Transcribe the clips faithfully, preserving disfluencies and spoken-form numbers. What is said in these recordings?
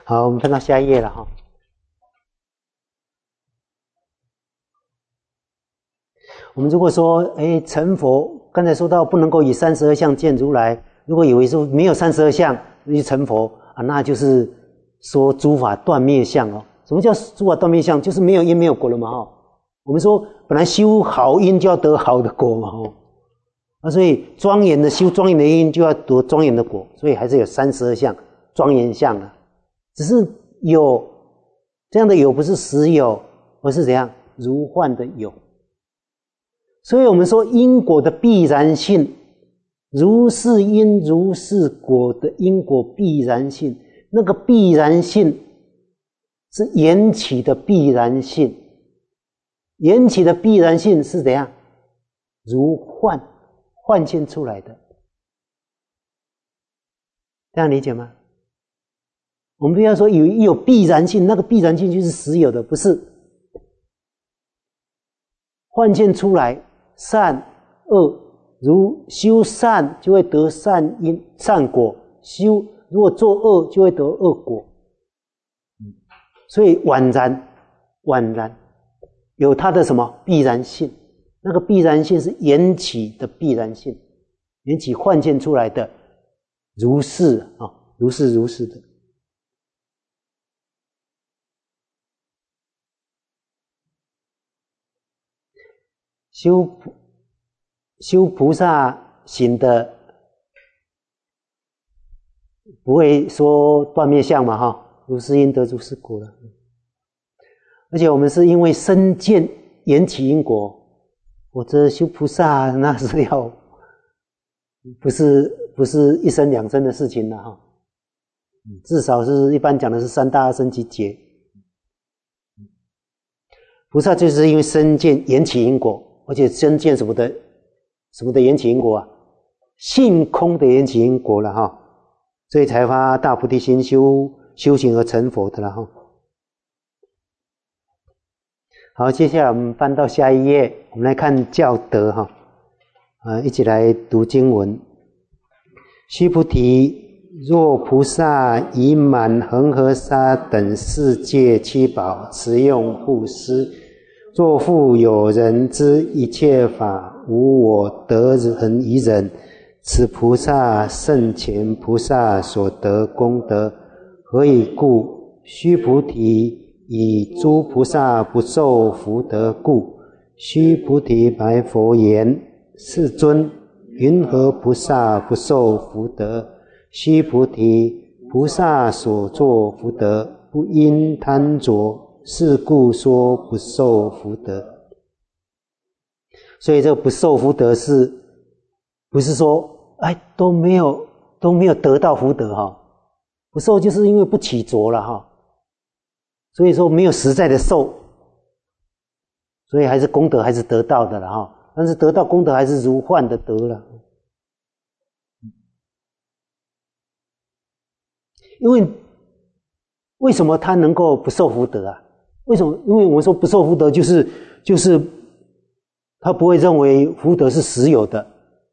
好，我们翻到下一页了哈。我们如果说，哎，成佛，刚才说到不能够以三十二相见如来，如果以为说没有三十二相就成佛啊，那就是说诸法断灭相哦。什么叫诸法断灭相？就是没有因没有果了嘛哈。我们说本来修好因就要得好的果嘛哈，啊，所以庄严的修庄严的因就要得庄严的果，所以还是有三十二相庄严相啊。只是有这样的有不是实有，而是怎样如幻的有。所以我们说因果的必然性，如是因如是果的因果必然性，那个必然性是缘起的必然性，缘起的必然性是怎样如幻幻现出来的，这样理解吗？我们不要说有有必然性，那个必然性就是实有的，不是幻现出来善恶，如修善就会得善因善果，修如果做恶就会得恶果，所以宛然宛然有它的什么必然性，那个必然性是缘起的必然性，缘起幻现出来的如是啊，如是如是的。修修菩萨行的不会说断灭相嘛哈，如是因得如是果了。而且我们是因为身见缘起因果，我这修菩萨那是要不是不是一生两生的事情了哈，至少是一般讲的是三大生及劫。菩萨就是因为身见缘起因果，而且身见什么的什么的缘起因果啊，性空的缘起因果了哈，所以才发大菩提心，修修行而成佛的了哈。好，接下来我们翻到下一页，我们来看教德哈，啊，一起来读经文。须菩提，若菩萨以满恒河沙等世界七宝持用布施，若复有人知一切法无我得人于人，此菩萨胜前菩萨所得功德。何以故？须菩提，以诸菩萨不受福德故。须菩提白佛言：世尊，云何菩萨不受福德？须菩提，菩萨所作福德，不因贪着，是故说不受福德。所以这个不受福德是不是说哎都没有都没有得到福德哈？不受就是因为不起着了哈，所以说没有实在的受，所以还是功德还是得到的了哈，但是得到功德还是如幻的得了。因为为什么他能够不受福德啊？为什么？因为我们说不受福德就是就是他不会认为福德是实有的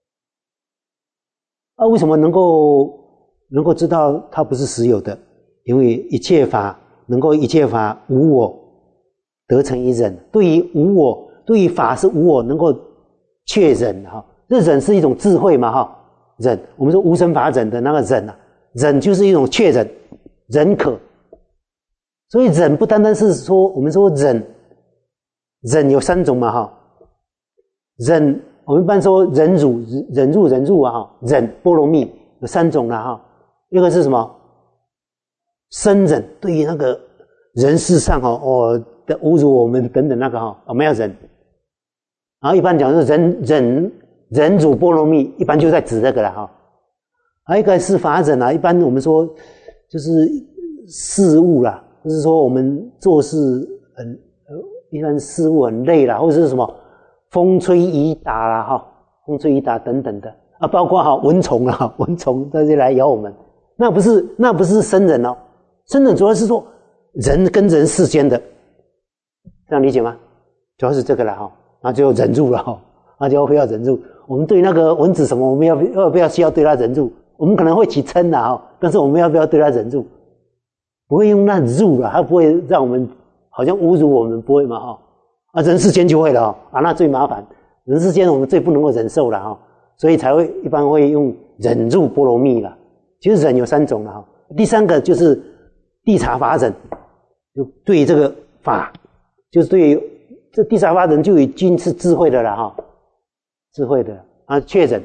啊。为什么能够能够知道它不是实有的？因为一切法能够一切法无我得成一忍，对于无我对于法是无我能够确忍哈，这忍是一种智慧嘛哈，忍我们说无生法忍的那个忍啊，忍就是一种确忍，忍可。所以忍不单单是说我们说忍忍有三种嘛哈，忍我们一般说忍辱忍辱忍辱啊哈，忍波罗蜜有三种了哈，一个是什么生忍，对于那个人世上哦哦的侮辱我们等等那个哈，我们要忍。然后一般讲是忍忍忍辱波罗蜜，一般就在指这个了哈。还有一个是法忍啊，一般我们说就是事务啦，就是说我们做事很一般事务很累啦，或者是什么风吹雨打啦哈，风吹雨打等等的啊，包括哈蚊虫啦，蚊虫这些来咬我们，那不是那不是生忍哦，生忍主要是说人跟人世间的，这样理解吗？主要是这个啦哈，那就忍住了哈，那就不要忍住。我们对那个蚊子什么，我们要要不要需要对它忍住？我们可能会起嗔啦哈，但是我们要不要对它忍住？ 不会用那入了，他不会让我们好像侮辱我们，不会嘛哈、哦？啊，人世间就会了哈、哦、啊，那最麻烦，人世间我们最不能够忍受了哈、哦，所以才会一般会用忍入波罗蜜了。其实忍有三种了哈、哦，第三个就是谛察法忍，就对这个法，就是对于这谛察法忍就已经是智慧的了哈、哦，智慧的啊，确忍。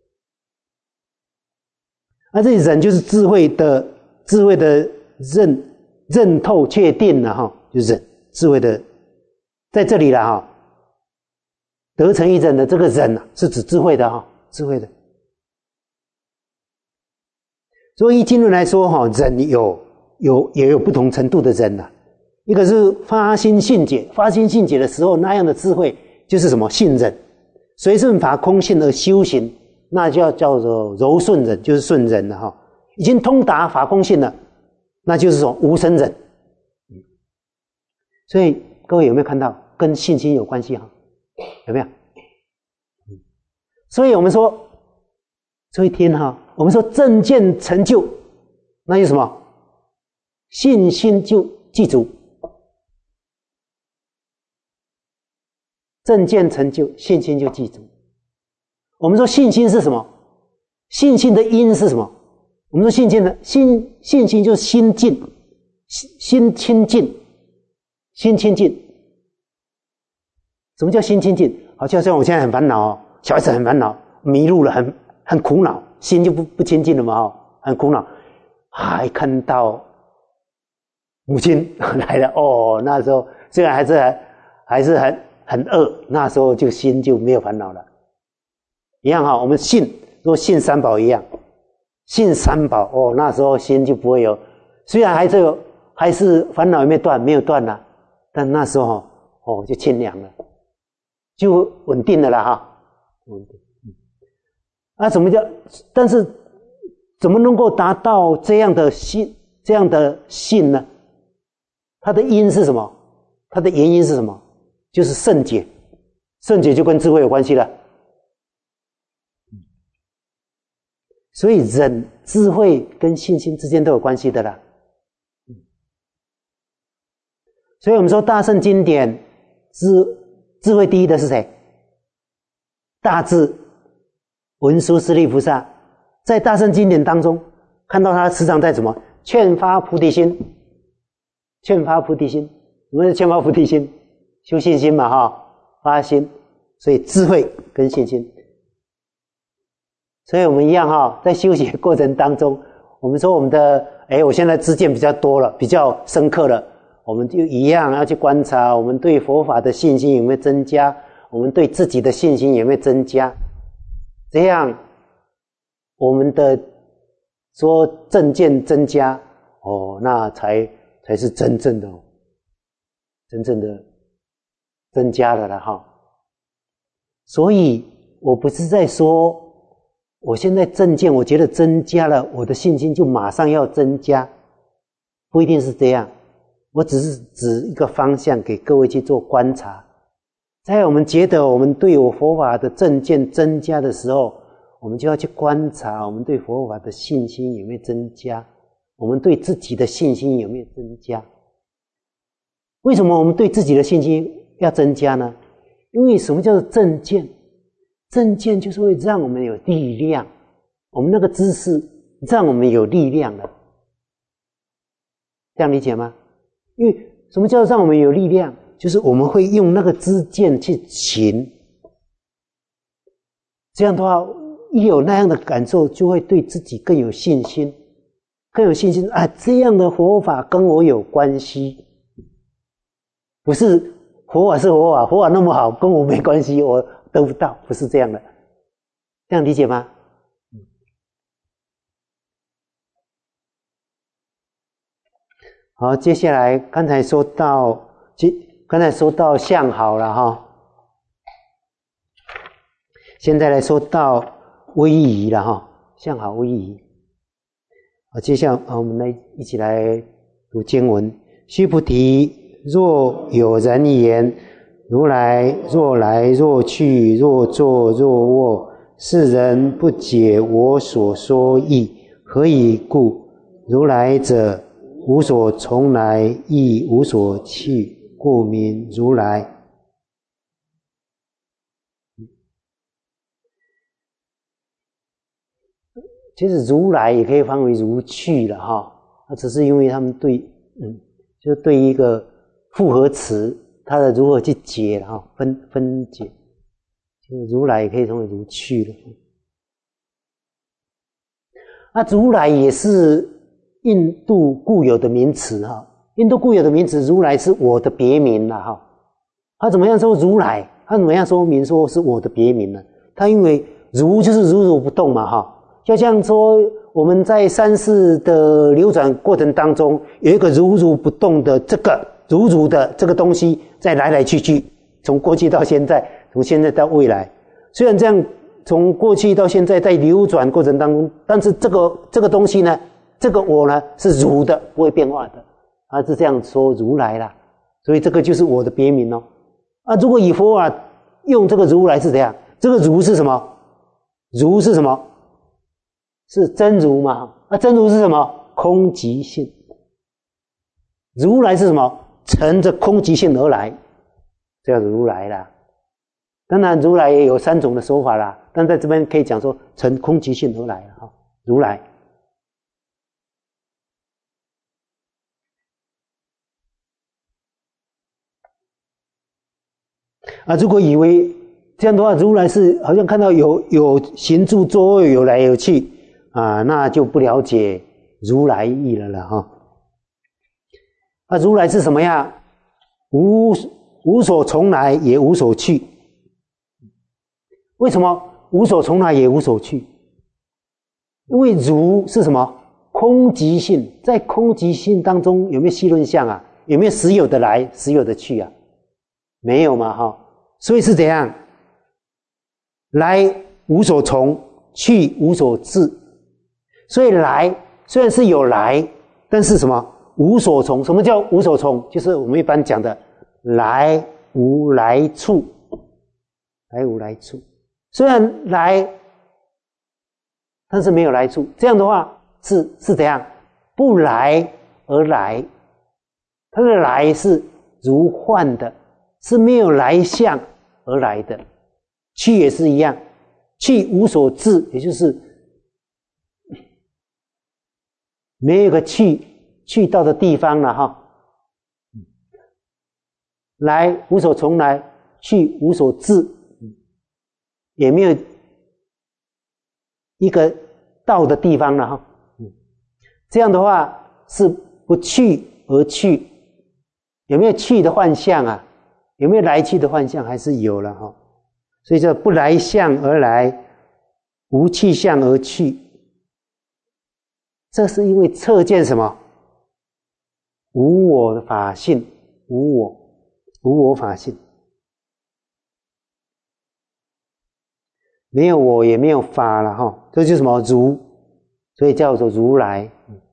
那、啊、这里忍就是智慧的智慧的认认透确定了哈，就忍智慧的在这里了哈。得成一忍的这个忍啊，是指智慧的哈，智慧的。所以以经论来说哈，忍有有也有不同程度的忍呐、啊。一个是发心信解，发心信解的时候那样的智慧就是什么信忍，随顺法空性而修行。那就要叫做柔顺忍，就是顺忍了哈。已经通达法空性了，那就是说无生忍。所以各位有没有看到跟信心有关系哈？有没有？所以我们说，这一天哈，我们说正见成就，那就是什么？信心就记住，正见成就，信心就记住。我们说信心是什么？信心的因是什么？我们说信心的心信心就是心静，心心清净，心清净。什么叫心清净？好像像我现在很烦恼哦，小孩子很烦恼，迷路了，很很苦恼，心就不不清净了嘛哦，很苦恼，还看到母亲来了哦，那时候虽然还是还还是很很饿，那时候就心就没有烦恼了。一样哈，我们信，如果信三宝一样，信三宝哦，那时候心就不会有，虽然还是有，还是烦恼也没有断，没有断啦，但那时候哦就清凉了，就稳定了啦哈，稳定。啊，什么叫？但是怎么能够达到这样的信，这样的信呢？它的因是什么？它的原因是什么？就是圣解，圣解就跟智慧有关系了。所以忍、智慧跟信心之间都有关系的啦。所以我们说大乘经典智智慧第一的是谁？大智文殊师利菩萨，在大乘经典当中看到他时常在什么？劝发菩提心，劝发菩提心。我们是劝发菩提心，修信心嘛哈，发心。所以智慧跟信心。所以我们一样哈，在修行过程当中，我们说我们的，哎，我现在知见比较多了，比较深刻了，我们就一样要去观察，我们对佛法的信心有没有增加，我们对自己的信心有没有增加，这样我们的说正见增加，哦，那才才是真正的，真正的增加了了哈。所以我不是在说，我现在正见我觉得增加了，我的信心就马上要增加，不一定是这样。我只是指一个方向给各位去做观察。在我们觉得我们对我佛法的正见增加的时候，我们就要去观察我们对佛法的信心有没有增加，我们对自己的信心有没有增加。为什么我们对自己的信心要增加呢？因为什么叫做正见？正见就是会让我们有力量，我们那个知识让我们有力量了，这样理解吗？因为什么叫让我们有力量？就是我们会用那个知见去行，这样的话一有那样的感受，就会对自己更有信心，更有信心啊！这样的佛法跟我有关系，不是佛法是佛法，佛法那么好，跟我没关系，我得不到，不是这样的，这样理解吗？好，接下来刚才说到，刚才说到相好了哈，现在来说到威仪了哈，相好威仪。好，接下来我们来一起来读经文。须菩提，若有人言，如来若来若去，若坐若卧，是人不解我所说义，何以故？如来者， 无所从来，亦无所去，故名如来。其实如来也可以翻为如去了哈，那只是因为他们对，嗯，就对一个复合词，它的如何去解哈，分分解，就如来也可以称为如去了。那如来也是印度固有的名词哈，印度固有的名词，如来是我的别名了哈。他怎么样说如来？他怎么样说明说是我的别名呢？他因为如就是如如不动嘛哈。就像说我们在三世的流转过程当中，有一个如如不动的这个如如的这个东西在来来去去，从过去到现在，从现在到未来。虽然这样从过去到现在在流转过程当中，但是这个这个东西呢，这个我呢是如的，不会变化的，啊是这样说如来啦。所以这个就是我的别名哦。啊，如果以佛法用这个如来是怎样？这个如是什么？如是什么？是真如嘛？那真如是什么？空即性。如来是什么？乘着空即性而来，这叫如来啦。当然，如来也有三种的说法啦，但在这边可以讲说乘空即性而来了哈。如来啊，如果以为这样的话，如来是好像看到有有行住坐卧，有来有去。啊，那就不了解如来意了了哈。啊，如来是什么样？无无所从来，也无所去。为什么无所从来也无所去？因为如是什么？空即性，在空即性当中有没有细论相啊？有没有实有的来，实有的去啊？没有嘛哈。所以是怎样？来无所从，去无所至。所以来虽然是有来，但是什么无所从？什么叫无所从？就是我们一般讲的来无来处，来无来处。虽然来，但是没有来处。这样的话是是怎样？不来而来，它的来是如幻的，是没有来相而来的。去也是一样，去无所至，也就是没有个去去到的地方了哈。来无所从来，去无所至，也没有一个到的地方了哈。这样的话是不去而去，有没有去的幻象啊？有没有来去的幻象？还是有了哈。所以叫不来相而来，无去相而去。这是因为测见什么？无我的法性，无我，无我法性，没有我也没有法了哈，这就是什么如，所以叫做如来。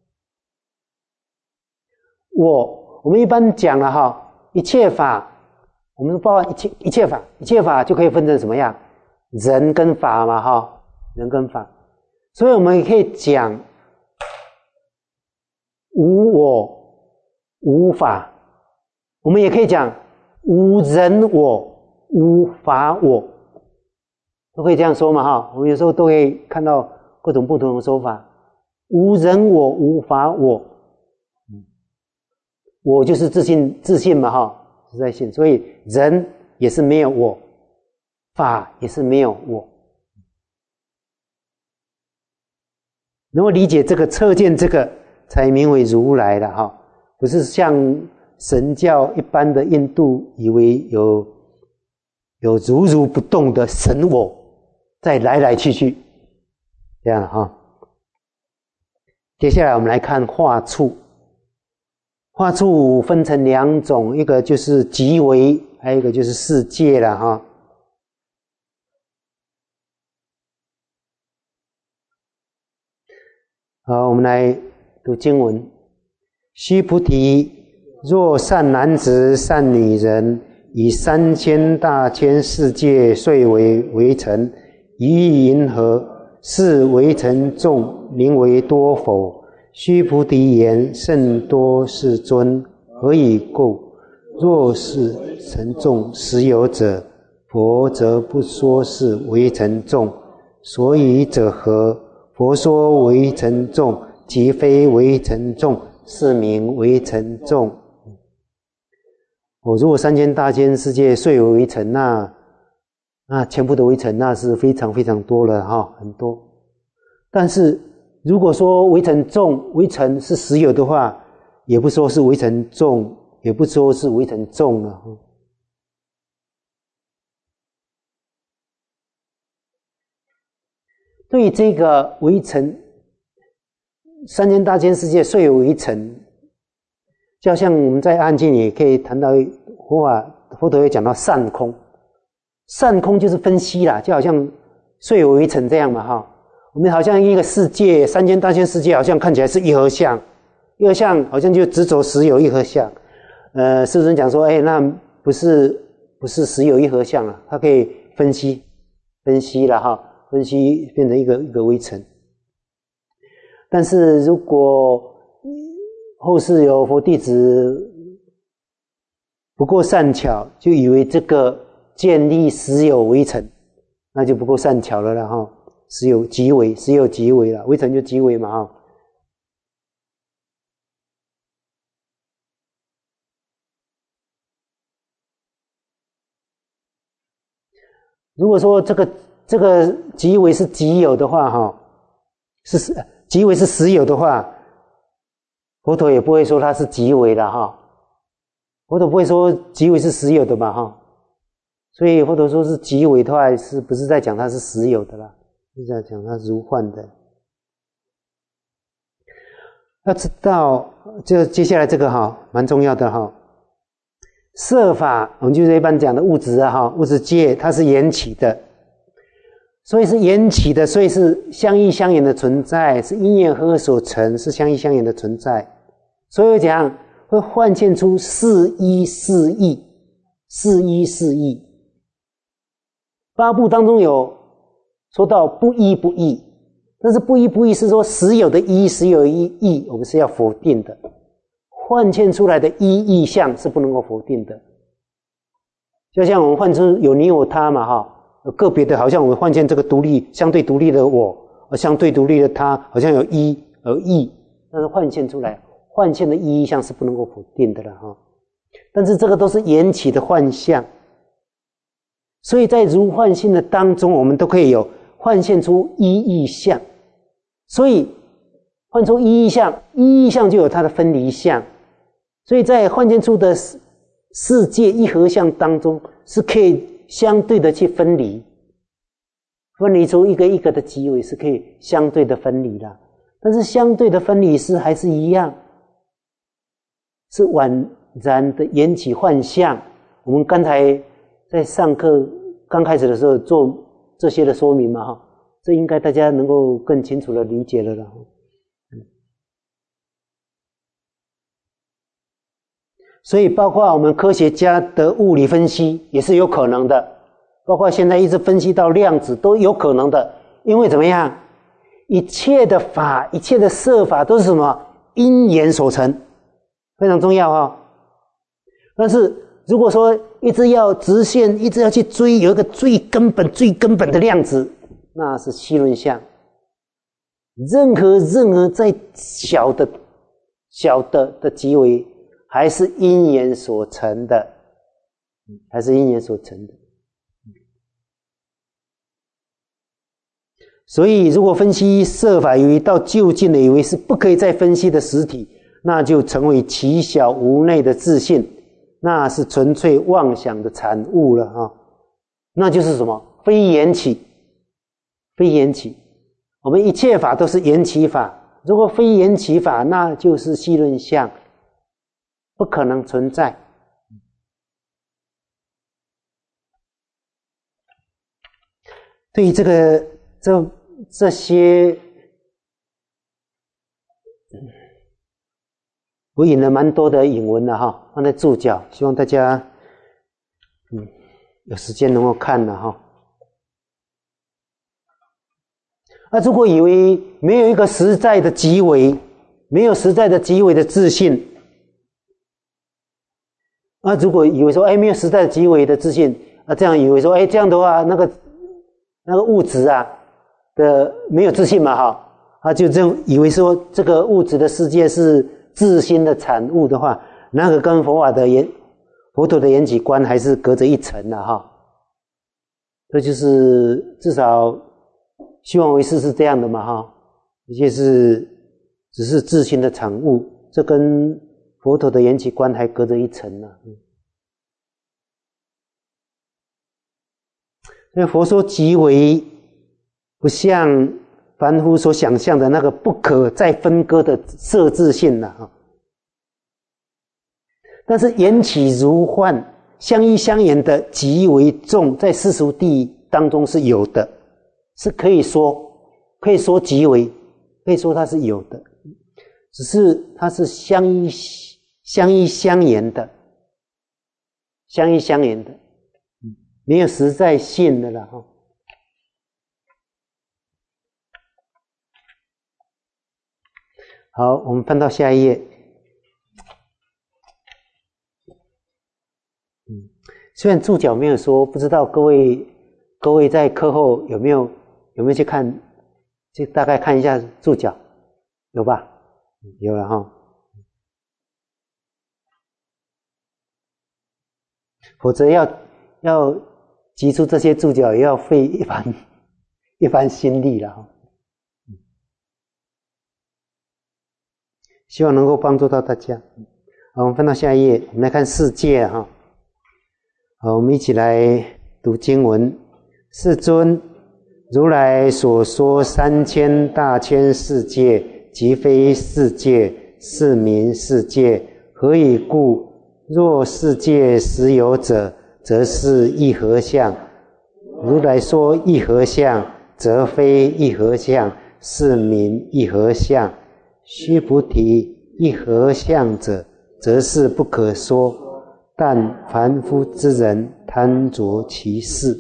我我们一般讲了哈，一切法，我们包含一切一切法，一切法就可以分成什么样？人跟法嘛哈，人跟法，所以我们也可以讲。无我无法，我们也可以讲无人我无法我，都可以这样说嘛哈。我们有时候都会看到各种不同的说法。无人我无法我，我就是自信自信嘛哈，自在性，所以人也是没有我，法也是没有我。能够理解这个测见这个，才名为如来了哈，不是像神教一般的印度以为有有如如不动的神我在来来去去这样哈。接下来我们来看化处，化处分成两种，一个就是极微，还有一个就是世界了哈。好，我们来读经文。须菩提，若善男子、善女人，以三千大千世界岁为围城，一亿银河，是围城众名为多否？ 须菩提言：甚多世尊，何以故？若是沉重实有者，佛则不说是为沉重。所以者何？佛说为沉重，即非为沉重，是名为沉重。哦，如果三千大千世界遂有为尘，那那全部的为尘，那是非常非常多了哈，很多。但是如果说为尘重，为尘是实有的话，也不说是为尘重，也不说是为尘重了。对于这个为尘，三千大千世界虽有为尘，就好像我们在案件也可以谈到佛法，佛陀也讲到善空，善空就是分析啦，就好像虽有为尘这样嘛哈。我们好像一个世界，三千大千世界好像看起来是一合相，一合相好像就执着实有一合相。呃，世尊讲说，哎，那不是不是实有一合相啊，它可以分析分析了哈，分析变成一个一个微尘。但是如果后世有佛弟子不够善巧，就以为这个建立实有微尘，那就不够善巧了啦哈。实有即为，实有即为了，微尘就即为嘛哈。如果说这个这个即为是即有的话哈，是即为是实有的话，佛陀也不会说它是即为的哈。佛陀不会说即为是实有的嘛哈。所以佛陀说是即为的话，是不是在讲它是实有的啦？是在讲它如幻的。要知道，就接下来这个哈，蛮重要的哈。色法，我们就是一般讲的物质啊哈，物质界它是缘起的，所以是缘起的，所以是相依相缘的存在，是因缘合合所成，是相依相缘的存在。所以讲会幻现出四依四异，四依四异。八部当中有说到不依不异，但是不依不异是说实有的依，实有的异，我们是要否定的。幻现出来的依异相是不能够否定的。就像我们幻出有你有他嘛哈，个别的好像我们幻现这个独立相对独立的我，相对独立的他，好像有依而异，但是幻现出来幻现的依异相是不能够否定的了哈。但是这个都是缘起的幻象，所以在如幻性的当中，我们都可以有幻现出依异相，所以幻出依异相，依异相就有它的分离相，所以在幻现出的世界一合相当中，是可以相对的去分离，分离出一个一个的极微，是可以相对的分离的。但是相对的分离是还是一样，是宛然的缘起幻象。我们刚才在上课刚开始的时候做这些的说明嘛哈，这应该大家能够更清楚的理解了啦。所以包括我们科学家的物理分析也是有可能的，包括现在一直分析到量子都有可能的。因为怎么样，一切的法，一切的设法都是什么？因缘所成，非常重要啊。但是如果说一直要直线，一直要去追有一个最根本最根本的量子，那是细论相。任何任何再小的小的的极微，还是因缘所成的，还是因缘所成的。所以如果分析设法以为到究竟的以为是不可以再分析的实体，那就成为奇小无内的自信，那是纯粹妄想的产物了啊！那就是什么？非缘起，非缘起。我们一切法都是缘起法，如果非缘起法，那就是细论相，不可能存在。对于这个这这些，我引了蛮多的引文的哈，放在注脚，希望大家嗯有时间能够看了哈。那如果以为没有一个实在的极微， 没有实在的极微的自信。啊，如果以为说，哎，没有实在的极微的自信，啊，这样以为说，哎，这样的话，那个那个物质啊的没有自信嘛，哈，啊，就这样以为说这个物质的世界是自心的产物的话，那个跟佛法的言佛陀的缘起观还是隔着一层的哈。这就是至少希望为师是这样的嘛，哈，一些是只是自心的产物，这跟佛陀的缘起观还隔着一层呢、啊。所以佛说极微，不像凡夫所想象的那个不可再分割的色自性了、啊、但是缘起如幻，相依相缘的极为重，在世俗谛当中是有的，是可以说可以说极为，可以说它是有的，只是它是相依相依相缘的，相依相缘的，没有实在性的了哈。好，我们翻到下一页。嗯，虽然注脚没有说，不知道各位各位在课后有没有有没有去看，就大概看一下注脚，有吧？有了哈。否则要要提出这些注脚，也要费一番一番心力了哈。希望能够帮助到大家。好，我们翻到下一页，我们来看世界哈。好，我们一起来读经文。世尊，如来所说三千大千世界，即非世界，是名世界。何以故？若世界实有者，则是一合相。如来说一合相，则非一合相，是名一合相。须菩提，一合相者，则是不可说，但凡夫之人贪着其事。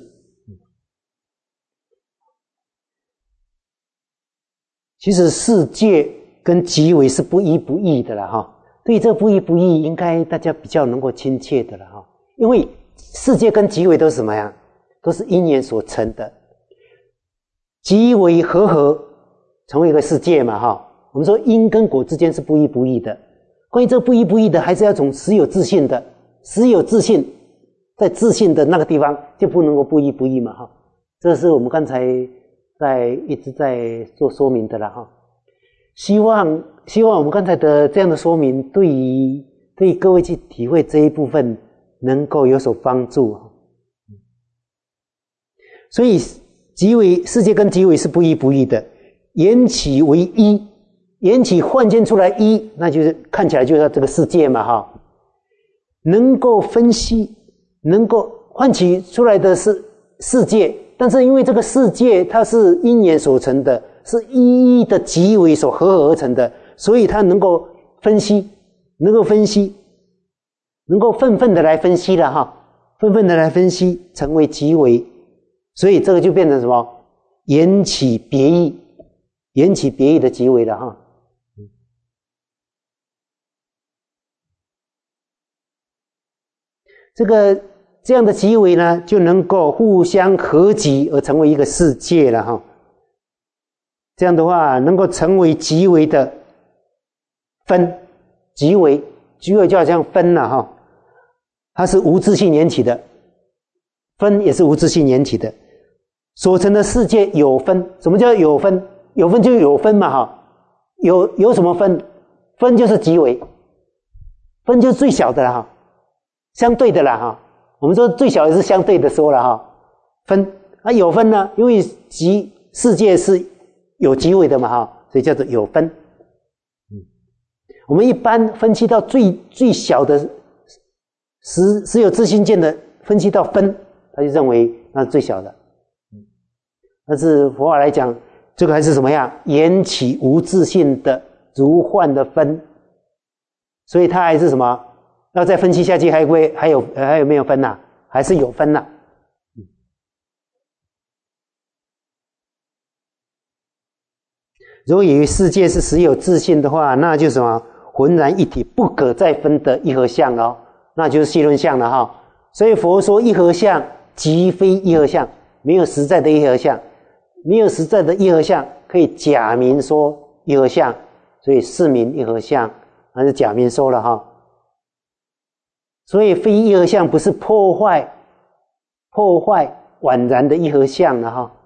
其实世界跟极微是不一不异的了哈。对于这不一不异，应该大家比较能够亲切的了哈。因为世界跟极微都是什么呀？都是因缘所成的。极微合合成为一个世界嘛哈。我们说因跟果之间是不一不异的，关于这不一不异的，还是要从实有自信的，实有自信，在自信的那个地方就不能够不一不异嘛哈。这是我们刚才在一直在做说明的了哈。希望希望我们刚才的这样的说明，对于对于各位去体会这一部分能够有所帮助。所以极微世界跟极微是不一不异的，缘起为一。缘起幻见出来一，那就是看起来就是这个世界嘛哈，能够分析，能够唤起出来的是世界，但是因为这个世界它是因缘所成的，是一一的极微所合合而成的，所以它能够分析，能够分析，能够愤愤的来分析了哈，愤愤的来分析，成为极微，所以这个就变成什么？缘起别异，缘起别异的极微了哈。这个这样的极微呢，就能够互相合集而成为一个世界了哈。这样的话，能够成为极微的分，极微，极微就好像分了哈，它是无自性缘起的，分也是无自性缘起的，所成的世界有分。什么叫有分？有分就有分嘛哈，有有什么分？分就是极微，分就是最小的了哈。相对的啦哈，我们说最小也是相对的说了哈。分啊有分呢，因为极世界是有极微的嘛哈，所以叫做有分。嗯，我们一般分析到最最小的实实有自性见的，分析到分，他就认为那是最小的。嗯，但是佛法来讲，这个还是什么呀？缘起无自性的如幻的分，所以它还是什么？要再分析下去，还会还有还有没有分呐、啊？还是有分呐、啊？ 如果以为世界是实有自性的话，那就是什么浑然一体不可再分的一合相了，那就是系论相了哈。所以佛说一合相即非一合相，没有实在的一合相，没有实在的一合相可以假名说一合相，所以是名一合相，那是假名说了哈。所以非一合相不是破坏破坏宛然的一合相了哈。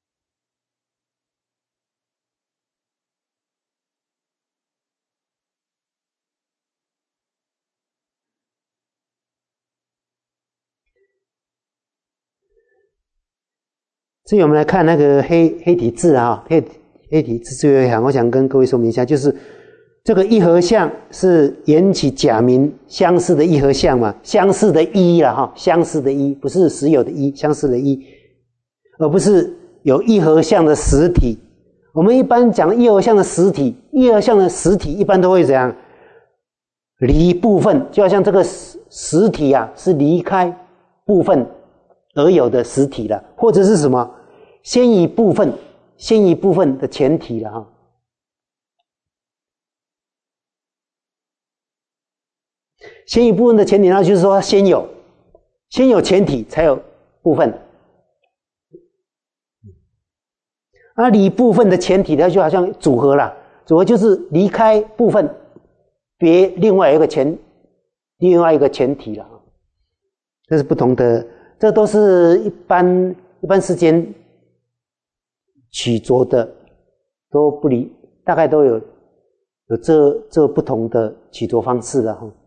所以我们来看那个黑黑体字啊，黑黑体字最后一行，我想跟各位说明一下，就是这个一合相是缘起假名相似的一合相嘛，相似的一啦哈，相似的一，不是实有的一，相似的一，而不是有一合相的实体。我们一般讲一合相的实体，一合相的实体一般都会怎样？离部分，就好像这个实体啊是离开部分而有的实体了，或者是什么先一部分先一部分的前提了哈。先一部分的前提，那就是说先有先有前体才有部分，那离部分的前提，它就好像组合了，组合就是离开部分别另外一个前另外一个前提了，这是不同的，这都是一般一般世间取着的都不离，大概都有有这这不同的取着方式了哈。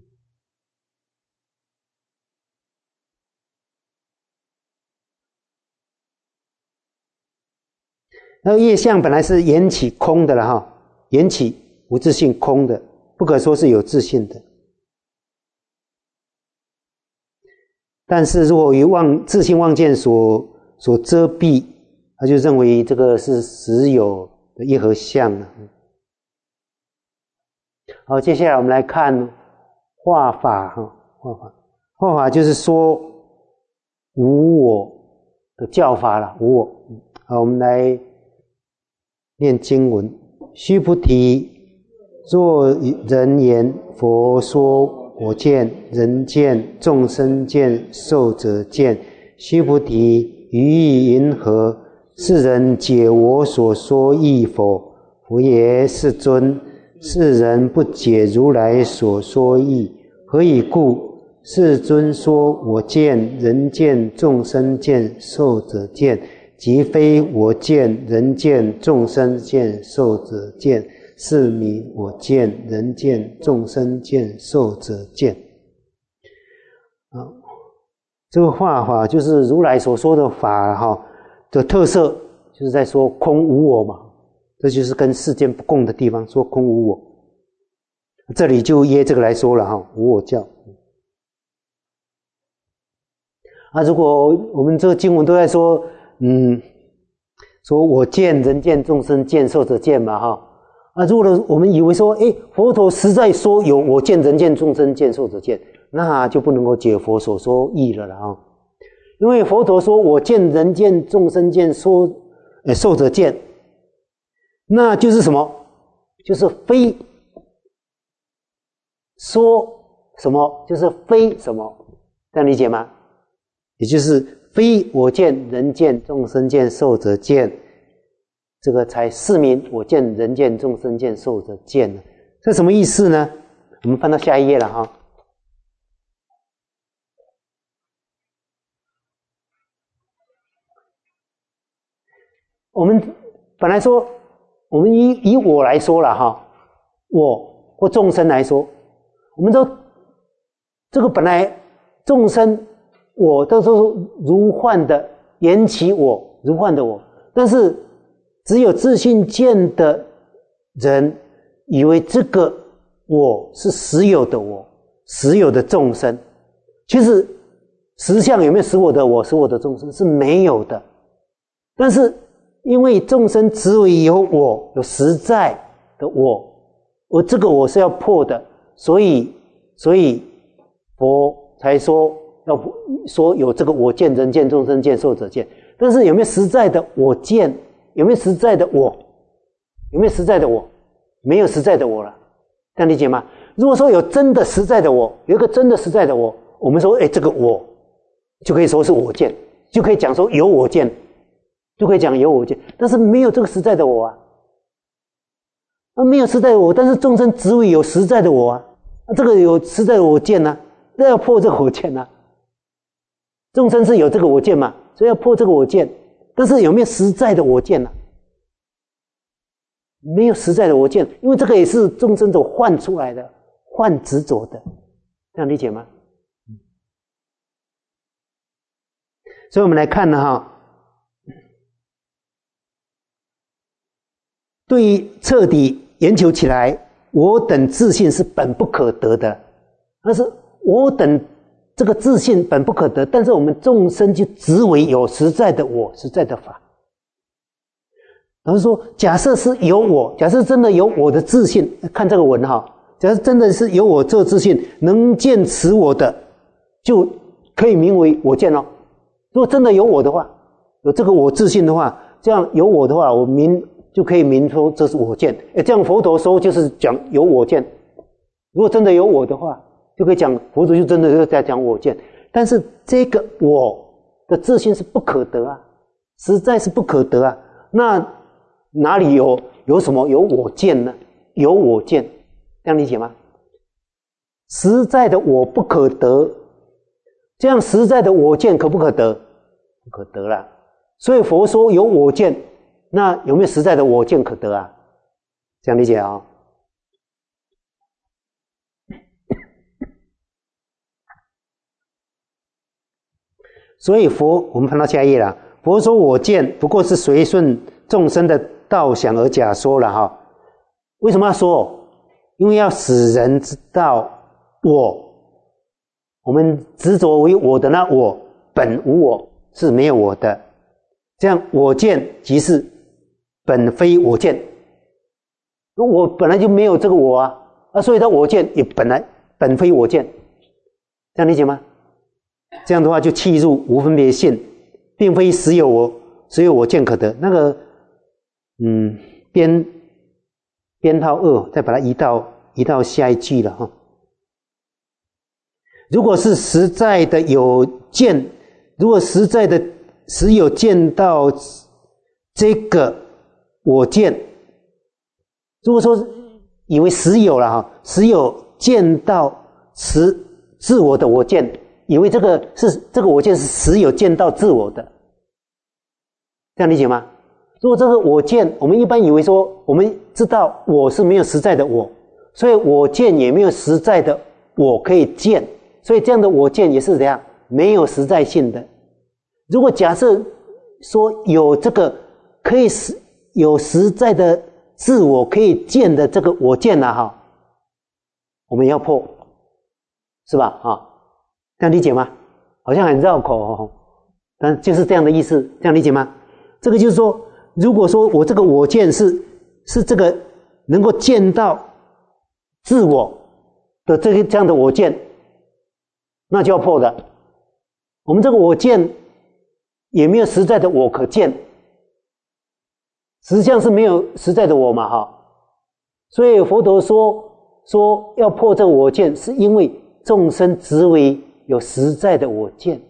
那业相本来是缘起空的了哈，缘起无自性空的，不可说是有自性的。但是如果以妄自性妄见所所遮蔽，他就认为这个是实有的一合相了。好，接下来我们来看化法哈，化法，化法就是说无我的教法了，无我。好，我们来念经文：须菩提，若人言佛说我见、人见、众生见、寿者见，须菩提，于意云何？世人解我所说义否？佛言：世尊，世人不解如来所说义。何以故？世尊说我见、人见、众生见、寿者见，即非我见、人见、众生见、寿者见，是名我见、人见、众生见、寿者见。啊，这个化法就是如来所说的法哈的特色，就是在说空无我嘛，这就是跟世间不共的地方，说空无我。这里就约这个来说了哈，无我教。啊，如果我们这个经文都在说，嗯，说我见、人见、众生见、寿者见嘛哈。啊，如果我们以为说，诶，佛陀实在说有我见、人见、众生见、寿者见，那就不能够解佛所说义了了啊。因为佛陀说我见、人见、众生见、说呃寿者见，那就是什么？就是非说什么，就是非什么，这样理解吗？也就是非我见、人见、众生见、寿者见，这个才是名我见、人见、众生见、寿者见了。这什么意思呢？我们翻到下一页了哈。我们本来说，我们以以我来说了哈，我或众生来说，我们都这个本来众生我都是如幻的缘起我，如幻的我，但是只有自性见的人以为这个我是实有的我，实有的众生。其实实相有没有实我的我、实我的众生是没有的，但是因为众生只为有我，有实在的我，而这个我是要破的，所以所以佛才说要说有这个我见、人见、众生见、寿者见。但是有没有实在的我见？有没有实在的我？ 有没有实在的我？没有实在的我了，这样理解吗？如果说有真的实在的我，有一个真的实在的我，我们说，哎，这个我就可以说是我见，就可以讲说有我见，就可以讲有我见。但是没有这个实在的我啊，那没有实在的我，但是众生只为有实在的我啊，那这个有实在的我见呢、啊，那要破这个我见呢、啊。众生是有这个我见嘛，所以要破这个我见，但是有没有实在的我见呢、啊？没有实在的我见，因为这个也是众生所幻出来的，幻执着的，这样理解吗？所以我们来看呢，哈，对于彻底研究起来，我等自信是本不可得的，但是我等这个自信本不可得，但是我们众生就执为有实在的我，实在的法。然后说，假设是有我，假设真的有我的自信，看这个文哈，假设真的是有我这个自信，能见此我的，就可以名为我见哦。如果真的有我的话，有这个我自信的话，这样有我的话，我名就可以名说这是我见。诶，这样佛陀说就是讲有我见。如果真的有我的话，就可以讲佛陀就真的就在讲我见。但是这个我的自信是不可得啊，实在是不可得啊。那哪里有有什么有我见呢？有我见，这样理解吗？实在的我不可得，这样实在的我见可不可得？不可得啦。所以佛说有我见，那有没有实在的我见可得啊？这样理解啊、哦？所以佛，我们看到下一页了。佛说我见不过是随顺众生的道想而假说了哈。为什么要说？因为要使人知道我，我们执着为我的那我本无我，是没有我的。这样我见即是本非我见，我本来就没有这个我啊，啊，所以他我见也本来本非我见，这样理解吗？这样的话就契入无分别性，并非实有我，实有我见可得。那个，嗯，编编号二，再把它移到移到下一句了哈。如果是实在的有见，如果实在的实有见到这个我见，如果说以为实有了哈，实有见到实自我的我见。以为这个是这个我见是实有见到自我的，这样理解吗？如果这个我见，我们一般以为说，我们知道我是没有实在的我，所以我见也没有实在的我可以见，所以这样的我见也是怎样没有实在性的。如果假设说有这个可以实有实在的自我可以见的这个我见了、啊、哈，我们要破，是吧？啊。这样理解吗？好像很绕口哦，但就是这样的意思，这样理解吗？这个就是说，如果说我这个我见是是这个能够见到自我的这个这样的我见，那就要破的。我们这个我见也没有实在的我可见，实际上是没有实在的我嘛，哈。所以佛陀说说要破这个我见，是因为众生执为有实在的我见，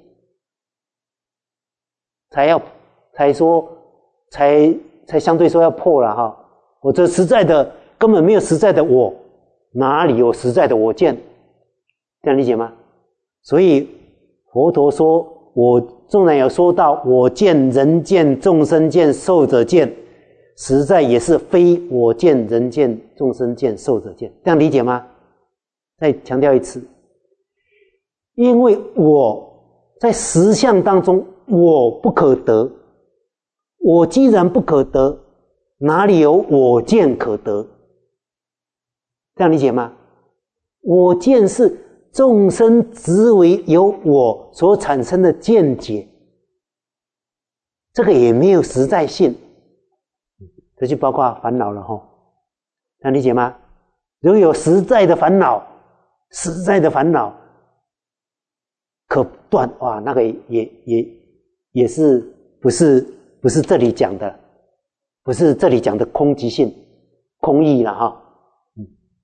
才要才说才才相对说要破了哈。我这实在的根本没有实在的我，哪里有实在的我见？这样理解吗？所以佛陀说，我纵然有说到我见、人见、众生见、寿者见，实在也是非我见、人见、众生见、寿者见。这样理解吗？再强调一次。因为我在实相当中，我不可得。我既然不可得，哪里有我见可得？这样理解吗？我见是众生执为有我所产生的见解，这个也没有实在性，这就包括烦恼了哈。这样理解吗？如果有实在的烦恼，实在的烦恼。可断哇，那个也也也是不是不是这里讲的，不是这里讲的空寂性， 空义了哈。嗯，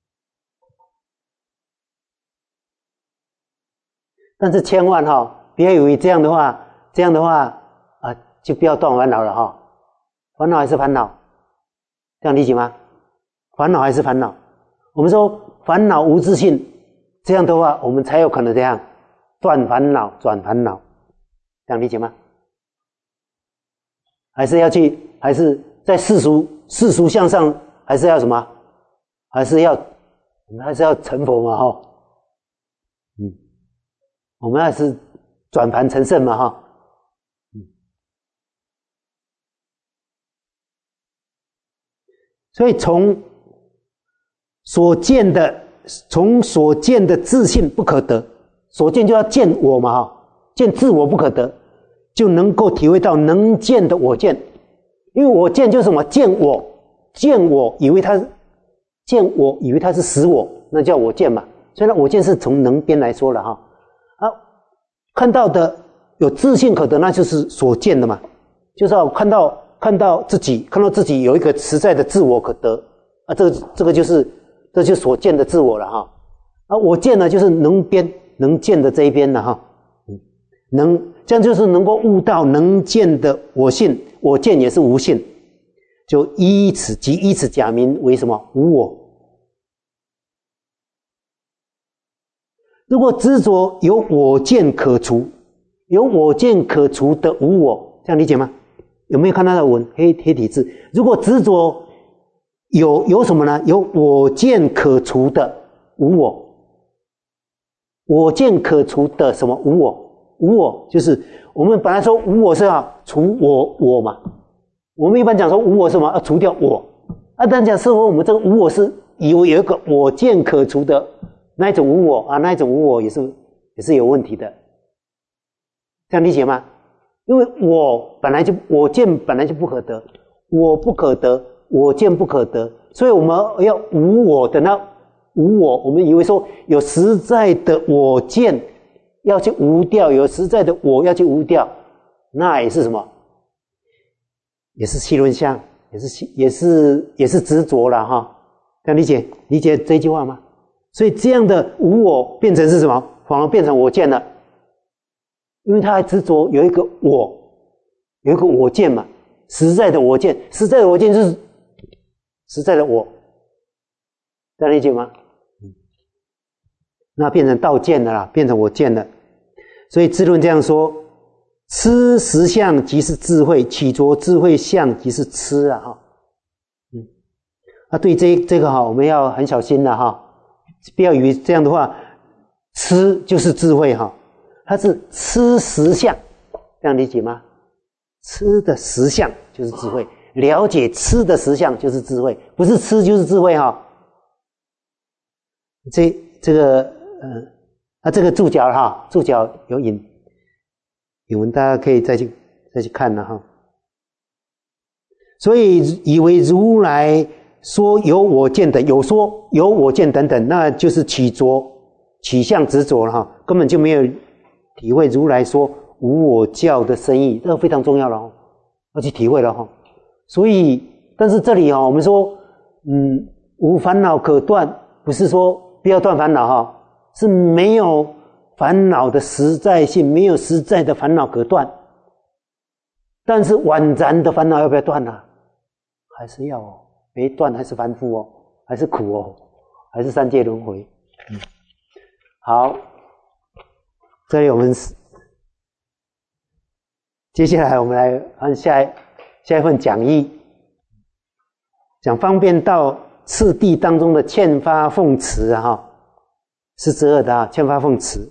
但是千万哈，不要以为这样的话，这样的话啊，就不要断烦恼了哈。烦恼还是烦恼，这样理解吗？烦恼还是烦恼。我们说烦恼无自性，这样的话，我们才有可能这样断烦恼、转烦恼，这样理解吗？还是要去，还是在世俗世俗向上，还是要什么？还是要我们还是要成佛嘛哈？嗯，我们还是转凡成圣嘛哈？嗯，所以从所见的，从所见的自性不可得，所见就要见我嘛哈，见自我不可得，就能够体会到能见的我见。因为我见就是什么？见我，见我以为他见我以为他是实我，那叫我见嘛。所以呢，我见是从能边来说了哈。啊，看到的有自性可得，那就是所见的嘛，就是要看到看到自己，看到自己有一个实在的自我可得啊，这个这个就是这就是所见的自我了哈。啊，我见呢就是能边能见的这一边了哈，嗯，能这样就是能够悟到能见的我性，我见也是无性，就依此即依此假名为什么？无我。如果执着有我见可除，有我见可除的无我，这样理解吗？有没有看到的文黑黑体字？如果执着有有什么呢？有我见可除的无我，我见可除的什么无我？无我就是我们本来说无我是要除我我嘛，我们一般讲说无我是什么？要除掉我啊，但讲是否我们这个无我是以为有一个我见可除的那一种无我啊，那一种无我也是也是有问题的，这样理解吗？因为我本来就我见本来就不可得，我不可得，我见不可得，所以我们要无我的那无我，我们以为说有实在的我见要去无掉，有实在的我要去无掉，那也是什么？也是七轮相，也是也是也是执着了哈。这样理解理解这句话吗？所以这样的无我变成是什么？反而变成我见了，因为他还执着有一个我，有一个我见嘛，实在的我见，实在的我见就是实在的我，这样理解吗？那变成道见了啦，变成我见了。所以智论这样说：痴实相即是智慧，起着智慧相即是痴啊！哈，嗯，啊，对这这个哈，我们要很小心了哈，不要以为这样的话，痴就是智慧哈，它是痴实相，这样理解吗？痴的实相就是智慧，了解痴的实相就是智慧，不是痴就是智慧哈。这这个呃，啊，这个注脚哈，注脚有引引文，大家可以再去再去看了哈。所以以为如来说有我见等，有说有我见等等，那就是起着起相执着了哈，根本就没有体会如来说无我教的深意，这个非常重要了哈，要去体会了哈。所以，但是这里哈，我们说，嗯，无烦恼可断，不是说不要断烦恼哈，是没有烦恼的实在性，没有实在的烦恼可断。但是宛然的烦恼要不要断呢？还是要哦，没断还是凡夫哦，还是苦哦，还是三界轮回。嗯，好，这里我们接下来我们来看下一下一份讲义，讲方便道次第当中的欠发奉持啊哈，是十二的啊，欠发奉持。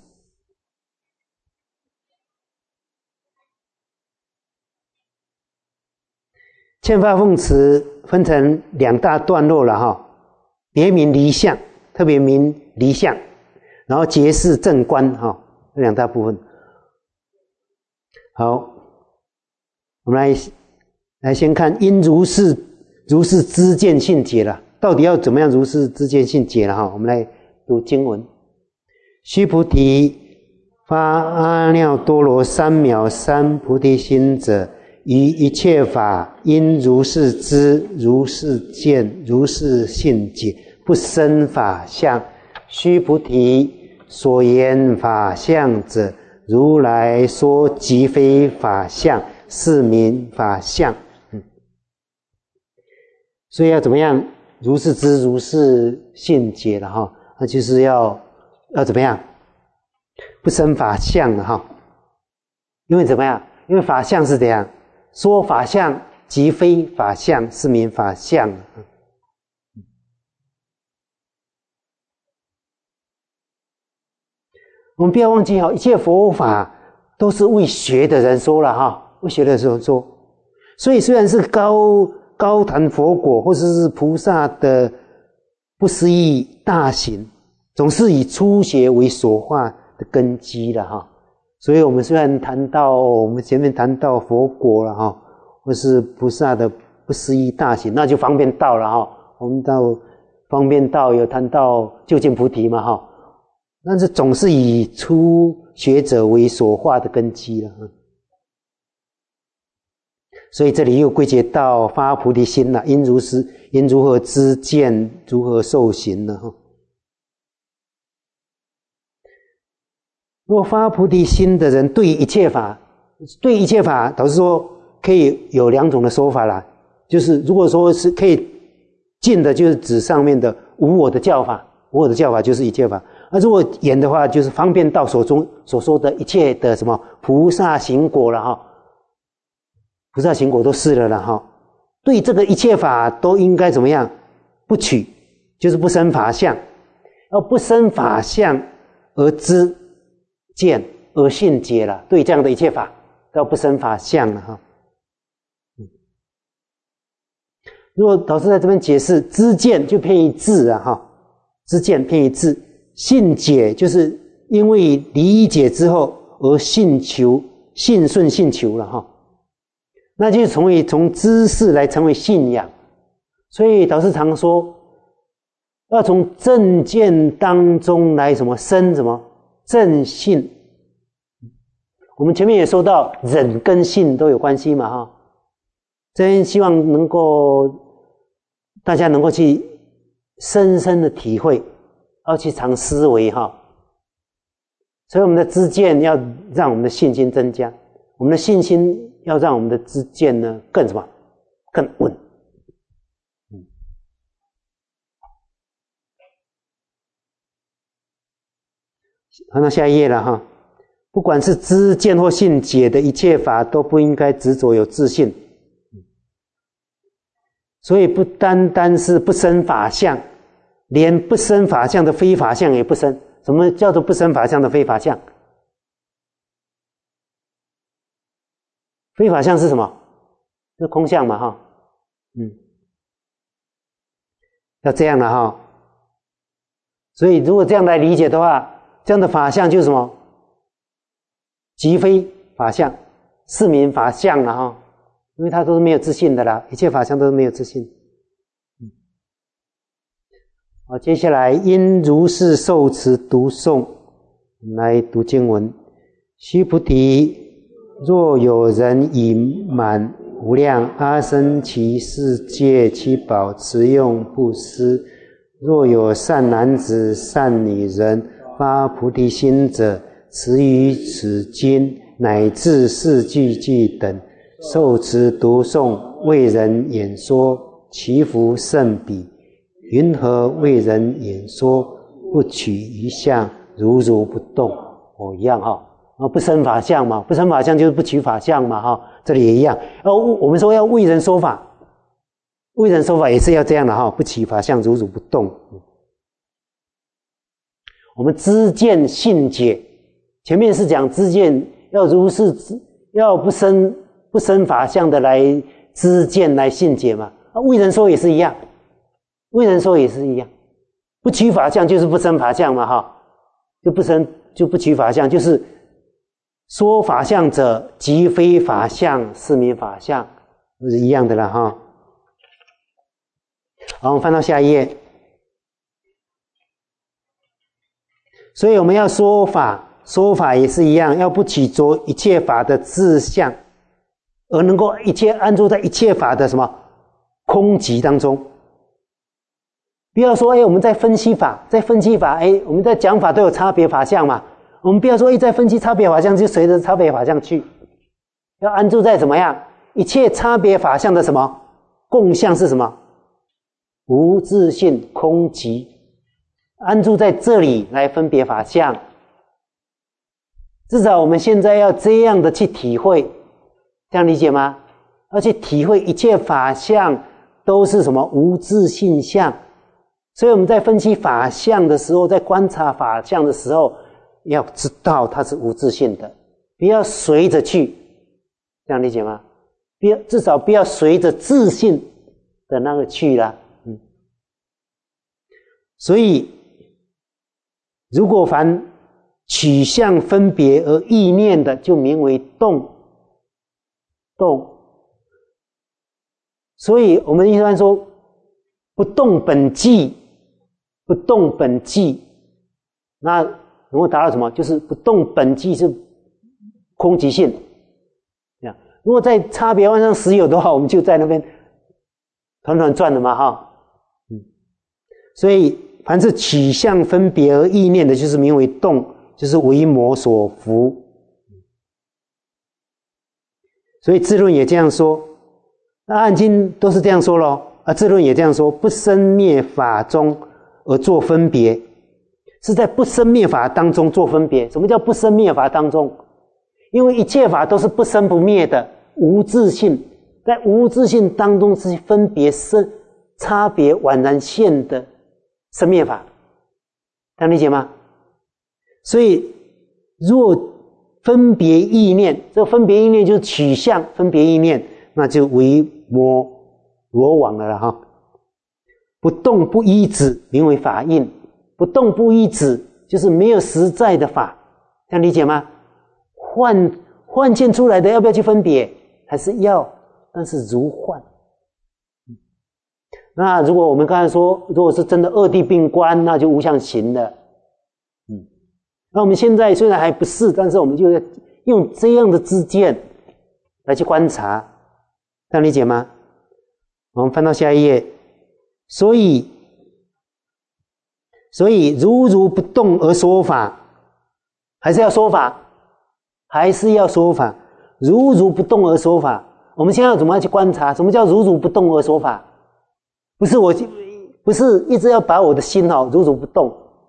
欠发奉持分成两大段落了哈，别名离相，特别名离相，然后结是正观哈，这两大部分。好，我们来来先看因如是如是知见性解了，到底要怎么样如是知见性解了哈？我们来读经文：须菩提，发阿耨多罗三藐三菩提心者， 于一切法，应如是知，如是见，如是信解，不生法相。须菩提，所言法相者，如来说即非法相，是名法相。嗯，所以要怎么样？如是知，如是信解了哈。那就是要要怎么样？不生法相了哈。因为怎么样？因为法相是怎样？说法相即非法相，是名法相。我们不要忘记哈，一切佛法都是为学的人说了哈，为学的人说。所以虽然是高高谈佛果，或者是菩萨的不思议大行，总是以初学为所化的根基了哈。所以我们虽然谈到我们前面谈到佛果了哈，或是菩萨的不思议大行，那就方便道了哈。我们到方便道有谈到究竟菩提嘛哈，但是总是以初学者为所化的根基了。所以这里又归结到发菩提心了，应如是，应如何知见，如何受行呢？如果发菩提心的人对一切法，对一切法，导师说可以有两种的说法啦。就是如果说是可以近的，就是指上面的无我的教法，无我的教法就是一切法。那如果远的话，就是方便道所中所说的一切的什么菩萨行果了哈。菩萨行果都是了了哈，对这个一切法都应该怎么样？不取，就是不生法相，要不生法相而知见而信解了。对这样的一切法，都要不生法相了哈。如果导师在这边解释，知见就偏于智啊哈，知见偏于智，信解就是因为理解之后而信求，信顺信求了哈。那就是从为从知识来成为信仰，所以导师常说，要从正见当中来什么生什么正信。我们前面也说到，忍跟信都有关系嘛哈。这边希望能够大家能够去深深的体会，要去常思维哈。所以我们的知见要让我们的信心增加，我们的信心要让我们的知见呢更什么更稳。嗯，看到下一页了哈。不管是知见或信解的一切法，都不应该执着有自信。所以不单单是不生法相，连不生法相的非法相也不生。什么叫做不生法相的非法相？非法相是什么？是空相嘛哈。嗯，要这样了哈。所以如果这样来理解的话，这样的法相就是什么？即非法相，是名法相了哈。因为它都是没有自信的啦，一切法相都是没有自信。嗯，好，接下来因如是受持读诵，我们来读经文。须菩提，若有人以满无量阿僧祇世界七宝持用布施，若有善男子善女人发菩提心者，持于此经乃至四句句等，受持读诵，为人演说，其福甚彼。云何为人演说？不取一相，如如不动。哦，一样哈。啊，不生法相嘛，不生法相就是不取法相嘛哈。这里也一样。哦，我们说要为人说法，为人说法也是要这样的哈，不取法相，如如不动。我们知见信解，前面是讲知见要如是知，要不生不生法相的来知见来信解嘛。啊，为人说也是一样，为人说也是一样，不取法相就是不生法相嘛哈，就不生就不取法相，就是说法相者即非法相，是名法相，都是一样的了哈。好，我们翻到下一页。所以我们要说法，说法也是一样，要不取着一切法的自相， 而能够一切安住在一切法的什么空寂当中。不要说，哎，我们在分析法，在分析法，哎，我们在讲法都有差别法相嘛。我们不要说，哎，在分析差别法相就随着差别法相去，要安住在怎么样？一切差别法相的什么共相是什么？无自性空寂，安住在这里来分别法相。至少我们现在要这样的去体会，这样理解吗？要去体会一切法相都是什么无自性相。所以我们在分析法相的时候，在观察法相的时候，要知道它是无自性的，不要随着去，这样理解吗？不要，至少不要随着自性的那个去啦。嗯，所以如果凡取向分别而意念的，就名为动。动。所以我们一般说不动本寂，不动本寂，那能够达到什么？就是不动本寂是空寂性。如果在差别万上实有的话，我们就在那边团团转了嘛，哈。嗯，所以凡是取向分别而意念的，就是名为动，就是为魔所伏。所以智论也这样说，那暗经都是这样说咯，啊，智论也这样说，不生灭法中而做分别，是在不生灭法当中做分别。什么叫不生灭法当中？因为一切法都是不生不灭的无自性，在无自性当中是分别生差别宛然现的生灭法，这样理解吗？所以若分别意念，这个分别意念就是取向分别意念，那就为魔罗网了啦哈。不动不依止名为法印，不动不依止就是没有实在的法，这样理解吗？幻幻现出来的要不要去分别？还是要，但是如幻。那如果我们刚才说，如果是真的二谛并观，那就无相行了。嗯，那我们现在虽然还不是，但是我们就要用这样的知见来去观察，这样理解吗？我们翻到下一页，所以，所以如如不动而说法，还是要说法。还是要说法，如如不动而说法。我们现在要怎么样去观察？什么叫如如不动而说法？不是我，不是一直要把我的心哦如如不动，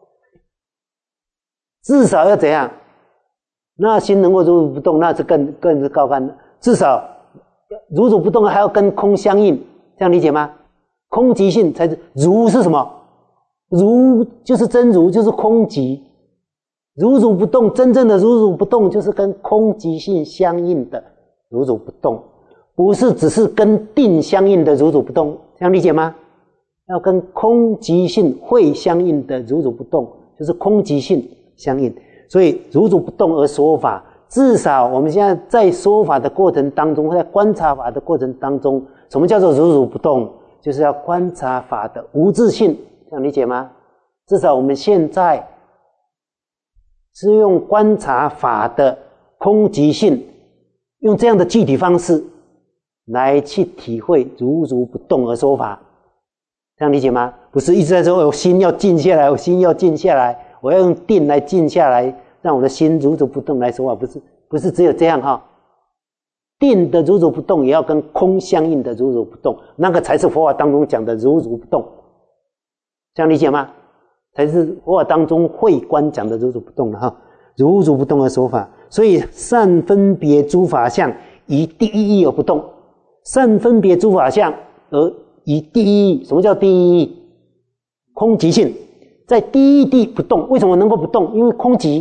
至少要怎样？那心能够如如不动，那是更更是高竿的。至少如如不动，还要跟空相应，这样理解吗？空寂性才是如是什么？如就是真如，就是空寂。如如不动，真正的如如不动就是跟空寂性相应的如如不动，不是只是跟定相应的如如不动，这样理解吗？要跟空寂性会相应的如如不动，就是空寂性相应。所以如如不动而说法，至少我们现在在说法的过程当中，在观察法的过程当中，什么叫做如如不动？就是要观察法的无自性，这样理解吗？至少我们现在是用观察法的空寂性，用这样的具体方式来去体会如如不动而说法，这样理解吗？不是一直在说我心要静下来，我心要静下来，我要用定来静下来，让我的心如如不动来说法，不是不是只有这样哈。定的如如不动也要跟空相应的如如不动，那个才是佛法当中讲的如如不动，这样理解吗？才是佛法当中慧观讲的如如不动了哈，如如不动的说法。所以善分别诸法相，以第一义而不动。善分别诸法相而以第一义，什么叫第一义？空寂性，在第一地不动。为什么能够不动？因为空寂，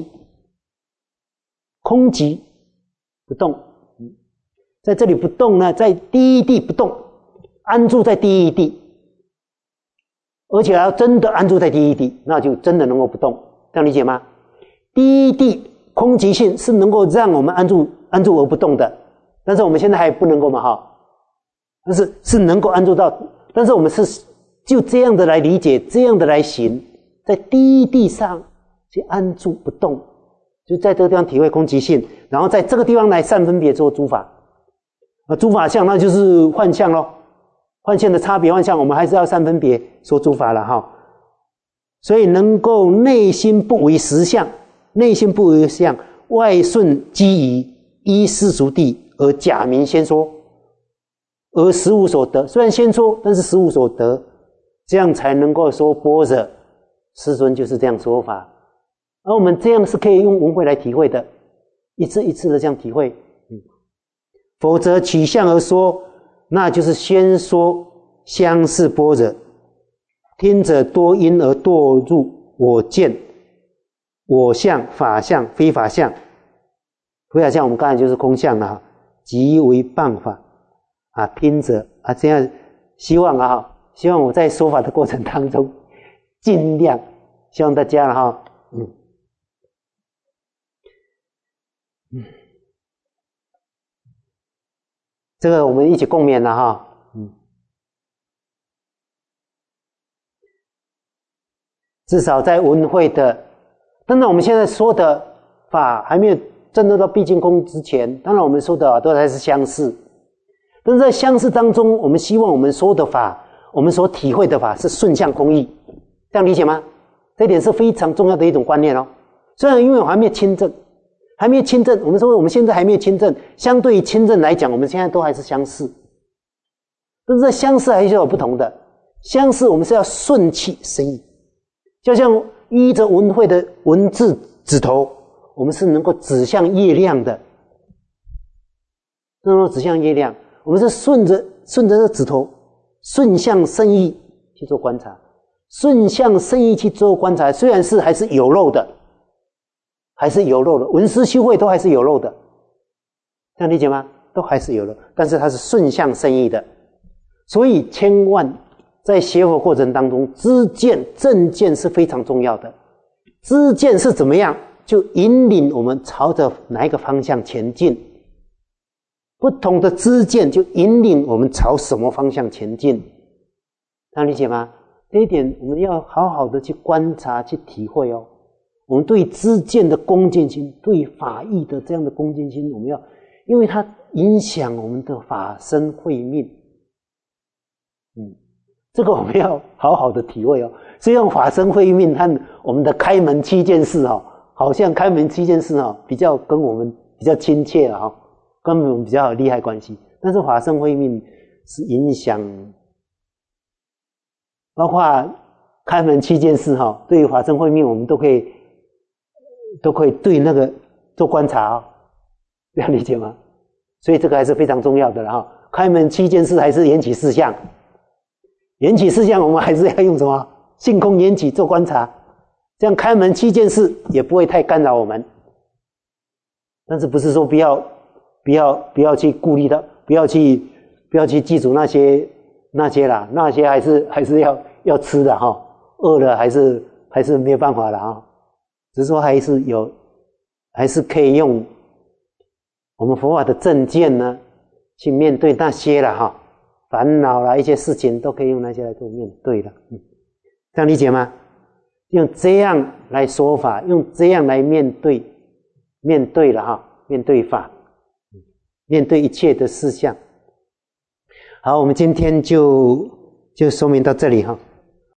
空寂不动。在这里不动呢，在第一地不动，安住在第一地。而且要真的安住在第一地，那就真的能够不动，这样理解吗？第一地空寂性是能够让我们安住安住而不动的，但是我们现在还不能够嘛哈，但是是能够安住到，但是我们是就这样的来理解，这样的来行，在第一地上去安住不动，就在这个地方体会空寂性，然后在这个地方来善分别做诸法。 啊，诸法相那就是幻象咯，幻象的差别幻象，我们还是要三分别说诸法了哈。所以能够内心不为实相，内心不为实相，外顺机宜，依世俗谛而假名先说，而实无所得。虽然先说，但是实无所得，这样才能够说般若。师尊就是这样说法，而我们这样是可以用文慧来体会的，一次一次的这样体会。嗯，否则取相而说，那就是先说相似般若，听者多因而堕入我见、我相、法相、非法相。非法相我们刚才就是空相了哈，即为谤法啊，听者啊，这样希望啊，希望我在说法的过程当中，尽量希望大家了哈，嗯嗯，这个我们一起共勉了哈，嗯，至少在文慧的，当然我们现在说的法还没有证得到毕竟空之前，当然我们说的都还是相似，但是在相似当中，我们希望我们说的法，我们所体会的法是顺向空义，这样理解吗？这一点是非常重要的一种观念哦。虽然因为我还没有亲证，还没有亲证，我们说我们现在还没有亲证，相对于亲证来讲，我们现在都还是相似，但是在相似还是有不同的。相似我们是要顺气生意，就像依着文慧的文字指头，我们是能够指向月亮的，能够指向月亮，我们是顺着顺着这指头，顺向生意去做观察，顺向生意去做观察，虽然是还是有漏的，还是有漏的，文思修慧都还是有漏的，这样理解吗？都还是有漏，但是它是顺向生意的，所以千万在学佛过程当中，知见正见是非常重要的。知见是怎么样，就引领我们朝着哪一个方向前进，不同的知见就引领我们朝什么方向前进，这样理解吗？这一点我们要好好的去观察去体会哦。我们对知见的恭敬心，对法义的这样的恭敬心，我们要，因为它影响我们的法身慧命，嗯，这个我们要好好的体会哦。所以用法身慧命和我们的开门七件事哦，好像开门七件事哦，比较跟我们比较亲切啊、哦，跟我们比较有利害关系。但是法身慧命是影响，包括开门七件事哈、哦，对于法身慧命，我们都可以都可以对那个做观察哦，这样理解吗？所以这个还是非常重要的了哈、哦。开门七件事还是缘起事项，缘起事项我们还是要用什么？性空缘起做观察，这样开门七件事也不会太干扰我们。但是不是说不要不要不要去顾虑的，不要去不要去记住那些那些啦，那些还是还是要要吃的哈、哦，饿了还是还是没有办法了啊、哦。只是说还是有，还是可以用我们佛法的正见呢，去面对那些啦哈，烦恼啦一些事情都可以用那些来做面对的，嗯，这样理解吗？用这样来说法，用这样来面对，面对了哈，面对法，面对一切的事项。好，我们今天就就说明到这里哈。